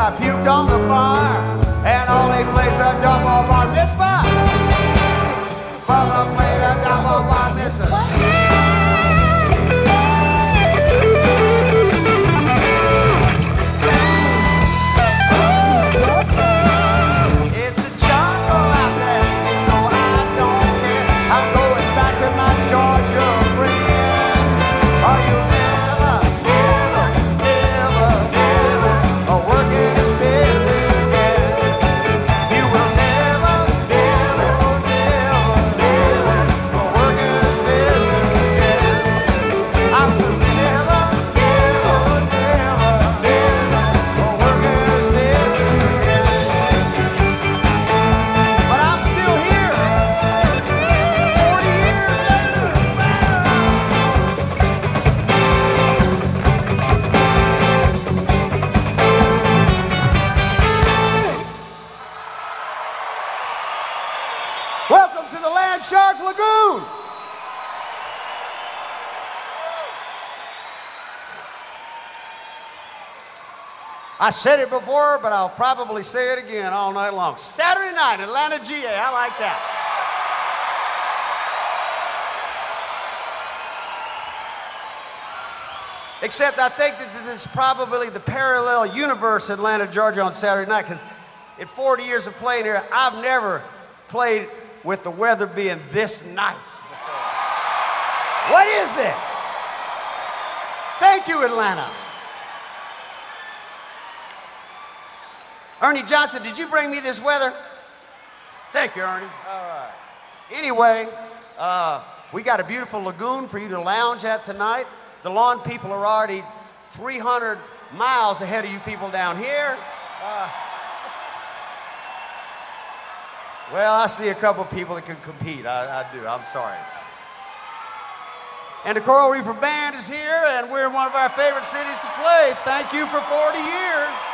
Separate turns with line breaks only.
I puked on the bar, and all they played's a double bar mitzvah. Bubba played a double bar mitzvah. Welcome to the Land Shark Lagoon. I said it before, but I'll probably say it again all night long. Saturday night, Atlanta, GA. I like that. Except I think that this is probably the parallel universe, Atlanta, Georgia, on Saturday night, because in 40 years of playing here, I've never played with the weather being this nice before. What is this? Thank you, Atlanta. Ernie Johnson, did you bring me this weather? Thank you, Ernie. All right. Anyway, we got a beautiful lagoon for you to lounge at tonight. The lawn people are already 300 miles ahead of you people down here. Well, I see a couple of people that can compete. I do. I'm sorry. And the Coral Reefer Band is here, and we're in one of our favorite cities to play. Thank you for 40 years.